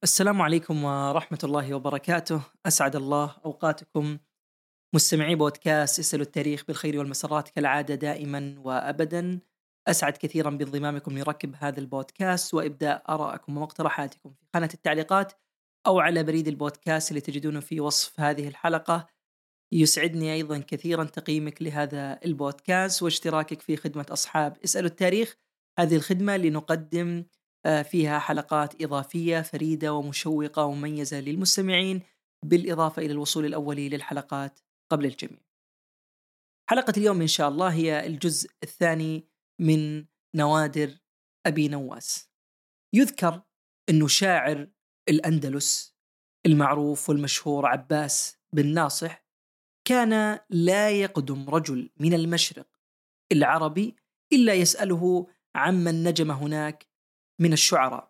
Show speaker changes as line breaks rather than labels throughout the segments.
السلام عليكم ورحمة الله وبركاته. أسعد الله أوقاتكم مستمعي بودكاست اسألوا التاريخ بالخير والمسرات كالعادة دائما وأبدا. أسعد كثيرا بانضمامكم لركب هذا البودكاست وإبداء آرائكم ومقترحاتكم في خانة التعليقات أو على بريد البودكاست اللي تجدونه في وصف هذه الحلقة. يسعدني أيضا كثيرا تقييمك لهذا البودكاست واشتراكك في خدمة أصحاب اسألوا التاريخ. هذه الخدمة اللي نقدم فيها حلقات إضافية فريدة ومشوقة ومميزة للمستمعين، بالإضافة إلى الوصول الأولي للحلقات قبل الجميع. حلقة اليوم إن شاء الله هي الجزء الثاني من نوادر أبي نواس. يذكر أنه شاعر الأندلس المعروف والمشهور عباس بن ناصح كان لا يقدم رجل من المشرق العربي إلا يسأله عمن نجم هناك من الشعراء.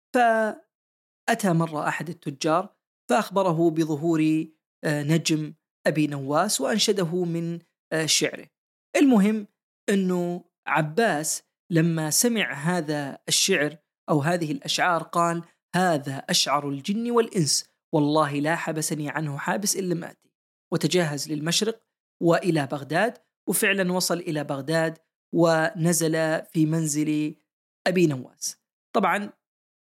فأتى مرة أحد التجار فأخبره بظهور نجم أبي نواس وأنشده من شعره. المهم أنه عباس لما سمع هذا الشعر أو هذه الأشعار قال: هذا أشعر الجن والإنس، والله لا حبسني عنه حابس إلا ماتي. وتجهز للمشرق وإلى بغداد، وفعلا وصل إلى بغداد ونزل في منزل أبي نواس. طبعا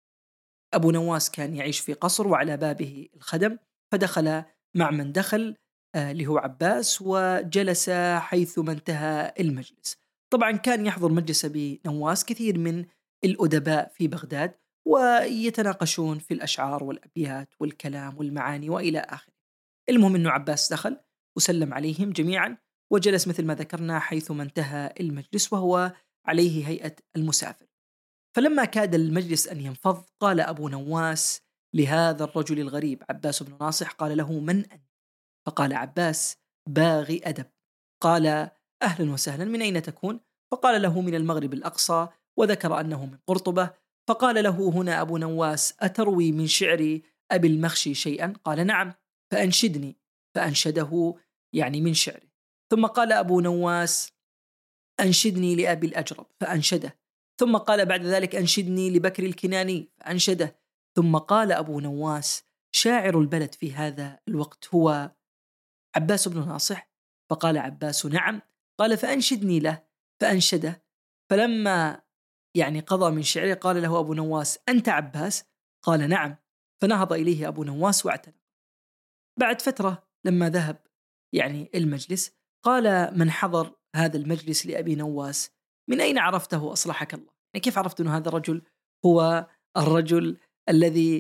أبو نواس كان يعيش في قصر وعلى بابه الخدم، فدخل مع من دخل اللي هو عباس وجلس حيث انتهى المجلس. طبعا كان يحضر مجلس أبي نواس كثير من الأدباء في بغداد ويتناقشون في الأشعار والأبيات والكلام والمعاني وإلى آخره. المهم أنه عباس دخل وسلم عليهم جميعا وجلس مثل ما ذكرنا حيث انتهى المجلس وهو عليه هيئة المسافر. فلما كاد المجلس أن ينفض قال أبو نواس لهذا الرجل الغريب عباس بن ناصح، قال له: من أنت؟ فقال عباس: باغي أدب. قال: أهلا وسهلا، من أين تكون؟ فقال له: من المغرب الأقصى، وذكر أنه من قرطبة. فقال له هنا أبو نواس: أتروي من شعر أبي المخشي شيئا؟ قال: نعم، فأنشدني. فأنشده يعني من شعره. ثم قال أبو نواس: أنشدني لأبي الأجرب، فأنشده. ثم قال بعد ذلك: أنشدني لبكر الكناني، فأنشده. ثم قال أبو نواس: شاعر البلد في هذا الوقت هو عباس بن ناصح؟ فقال عباس: نعم. قال: فأنشدني له، فأنشده. فلما قضى من شعره قال له أبو نواس: أنت عباس؟ قال: نعم. فنهض إليه أبو نواس واعتنق. بعد فترة لما ذهب المجلس قال من حضر هذا المجلس لأبي نواس: من أين عرفته أصلحك الله؟ كيف عرفت أن هذا الرجل هو الرجل الذي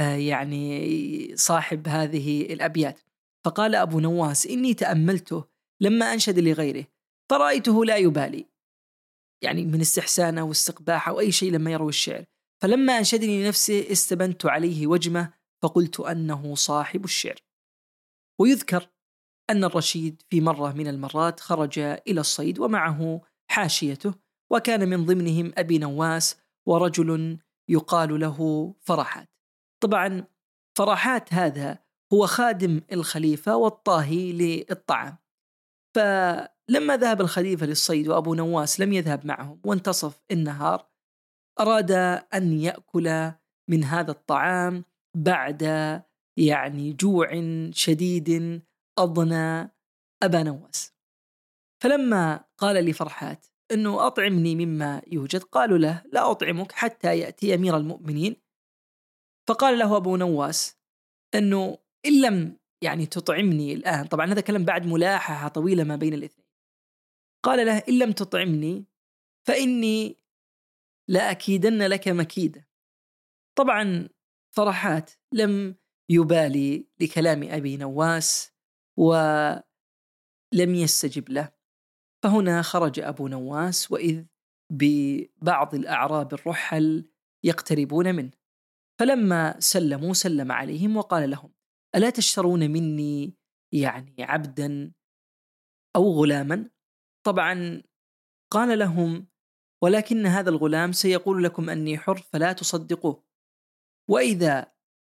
صاحب هذه الأبيات؟ فقال أبو نواس: إني تأملته لما أنشد لغيره فرأيته لا يبالي، من استحسانه واستقباحه أو أي شيء لما يروي الشعر، فلما أنشدني لنفسه استبنت عليه وجمه فقلت أنه صاحب الشعر. ويذكر أن الرشيد في مرة من المرات خرج إلى الصيد ومعه حاشيته، وكان من ضمنهم أبي نواس ورجل يقال له فرحات. طبعا فرحات هذا هو خادم الخليفة والطاهي للطعام. فلما ذهب الخليفة للصيد وأبو نواس لم يذهب معهم وانتصف النهار، أراد أن يأكل من هذا الطعام بعد جوع شديد أضنى أبا نواس. فلما قال لفرحات أنه أطعمني مما يوجد، قالوا له: لا أطعمك حتى يأتي أمير المؤمنين. فقال له أبو نواس أنه إن لم تطعمني الآن، طبعا هذا كلام بعد ملاحة طويلة ما بين الاثنين، قال له: إن لم تطعمني فإني لأكيدن لك مكيدة. طبعا فرحات لم يبالي لكلام أبي نواس ولم يستجب له. فهنا خرج أبو نواس وإذ ببعض الأعراب الرحل يقتربون منه، فلما سلموا سلم عليهم وقال لهم: ألا تشترون مني عبدا أو غلاما؟ طبعا قال لهم: ولكن هذا الغلام سيقول لكم أني حر فلا تصدقوه، وإذا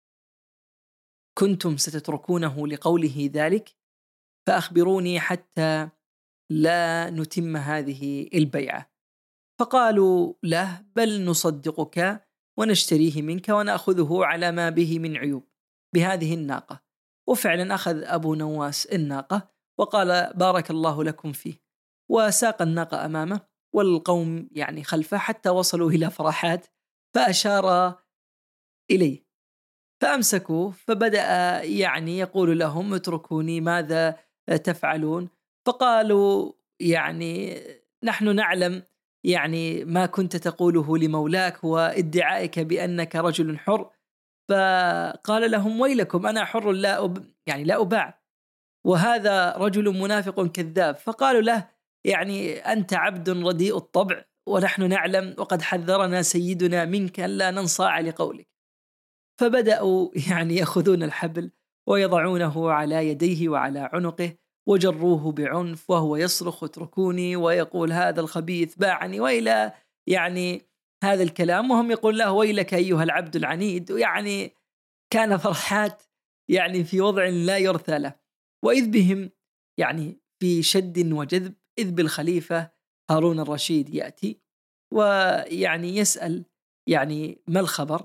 كنتم ستتركونه لقوله ذلك فأخبروني حتى لا نتم هذه البيعة. فقالوا له: بل نصدقك ونشتريه منك ونأخذه على ما به من عيوب بهذه الناقة. وفعلا أخذ أبو نواس الناقة وقال بارك الله لكم فيه، وساق الناقة أمامه والقوم يعني خلفه حتى وصلوا إلى فرحات، فأشار إليه فأمسكوه، فبدأ يعني يقول لهم اتركوني، ماذا تفعلون؟ فقالوا يعني نحن نعلم يعني ما كنت تقوله لمولاك وادعائك بأنك رجل حر. فقال لهم ويلكم، أنا حر يعني لا أباع، وهذا رجل منافق كذاب. فقالوا له يعني أنت عبد رديء الطبع، ونحن نعلم وقد حذرنا سيدنا منك ألا ننصاع لقولك. فبدأوا يعني يأخذون الحبل ويضعونه على يديه وعلى عنقه، وجروه بعنف وهو يصرخ اتركوني، ويقول هذا الخبيث باعني، وإلى يعني هذا الكلام، وهم يقول له ويلك أيها العبد العنيد. يعني كان فرحات يعني في وضع لا يرثى له. وإذ بهم يعني في شد وجذب، إذ بالخليفة هارون الرشيد يأتي ويعني يسأل يعني ما الخبر.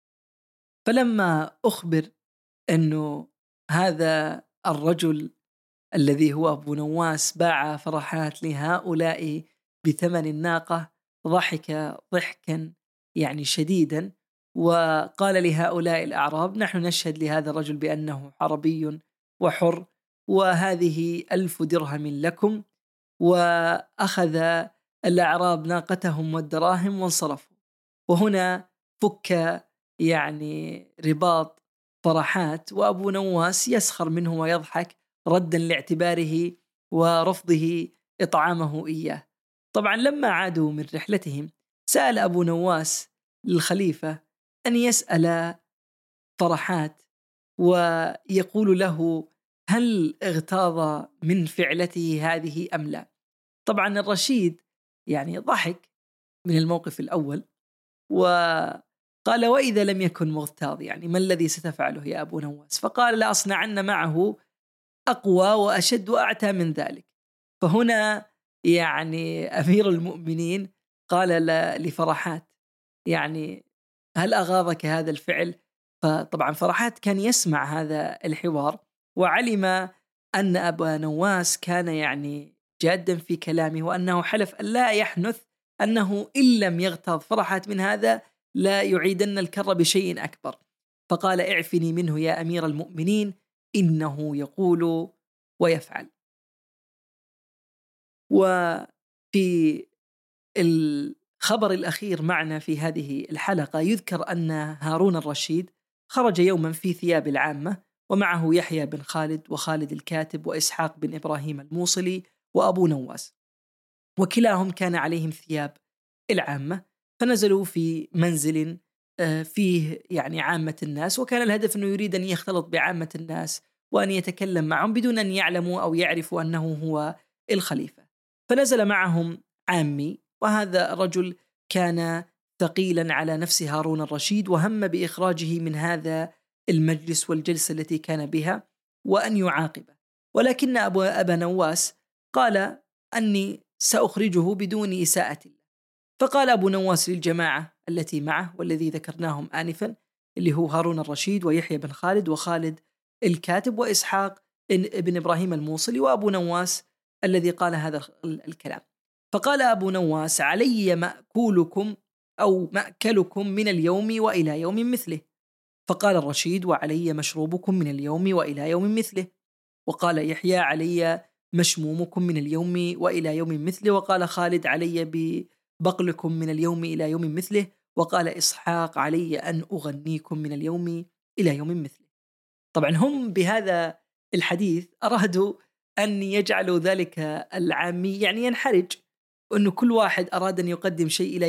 فلما أخبر أنه هذا الرجل الذي هو أبو نواس باع فرحات لهؤلاء بثمن الناقة، ضحك ضحكا يعني شديدا، وقال لهؤلاء الأعراب نحن نشهد لهذا الرجل بأنه حربي وحر، وهذه 1000 درهم لكم. وأخذ الأعراب ناقتهم والدراهم وانصرفوا. وهنا فك يعني رباط فرحات، وأبو نواس يسخر منه ويضحك ردا لاعتباره ورفضه إطعامه إياه. طبعا لما عادوا من رحلتهم سأل أبو نواس للخليفة أن يسأل فرحات ويقول له هل اغتاظ من فعلته هذه أم لا. طبعا الرشيد يعني ضحك من الموقف الأول وقال وإذا لم يكن مغتاظ يعني ما الذي ستفعله يا أبو نواس؟ فقال لأصنعن معه أقوى وأشد وأعتى من ذلك. فهنا يعني أمير المؤمنين قال لفرحات يعني هل أغاظك هذا الفعل؟ فطبعا فرحات كان يسمع هذا الحوار وعلم أن أبا نواس كان يعني جادا في كلامه، وأنه حلف أن لا يحنث أنه إن لم يغتاظ فرحات من هذا لا يعيدن الكر بشيء أكبر. فقال اعفني منه يا أمير المؤمنين إنه يقول ويفعل. وفي الخبر الأخير معنا في هذه الحلقة يذكر أن هارون الرشيد خرج يوما في ثياب العامة، ومعه يحيى بن خالد وخالد الكاتب وإسحاق بن إبراهيم الموصلي وأبو نواس، وكلاهم كان عليهم ثياب العامة. فنزلوا في منزل فيه يعني عامة الناس، وكان الهدف أنه يريد أن يختلط بعامة الناس وأن يتكلم معهم بدون أن يعلموا أو يعرفوا أنه هو الخليفة. فنزل معهم عامي، وهذا الرجل كان ثقيلا على نفس هارون الرشيد، وهم بإخراجه من هذا المجلس والجلسة التي كان بها وأن يعاقبه. ولكن أبا نواس قال أني سأخرجه بدون إساءة الله. فقال أبو نواس للجماعة التي معه والذي ذكرناهم آنفا اللي هو هارون الرشيد ويحيى بن خالد وخالد الكاتب وإسحاق بن إبراهيم الموصلي وأبو نواس الذي قال هذا الكلام. فقال أبو نواس علي مأكولكم أو مأكلكم من اليوم وإلى يوم مثله. فقال الرشيد وعلي مشروبكم من اليوم وإلى يوم مثله. وقال يحيى علي مشمومكم من اليوم وإلى يوم مثله. وقال خالد علي ببقلكم من اليوم إلى يوم مثله. وقال إسحاق علي أن أغنيكم من اليوم إلى يوم مثله. طبعا هم بهذا الحديث أرادوا أن يجعلوا ذلك العامي يعني ينحرج، وأنه كل واحد أراد أن يقدم شيء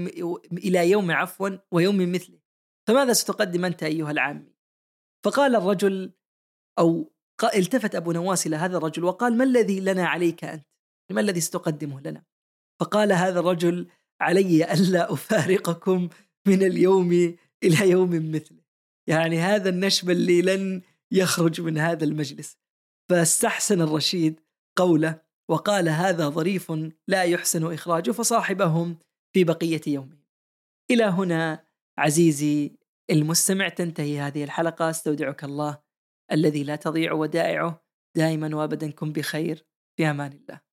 إلى يوم ويوم مثله. فماذا ستقدم أنت أيها العامي؟ فقال الرجل أو التفت أبو نواس إلى هذا الرجل وقال ما الذي لنا عليك أنت؟ ما الذي ستقدمه لنا؟ فقال هذا الرجل علي ألا أفارقكم من اليوم إلى يوم مثله. يعني هذا النشب اللي لن يخرج من هذا المجلس. فاستحسن الرشيد قوله وقال هذا ظريف لا يحسن إخراجه، فصاحبهم في بقية يومه. إلى هنا عزيزي المستمع، تنتهي هذه الحلقة. استودعك الله الذي لا تضيع ودائعه، دائما وابدا كن بخير، في أمان الله.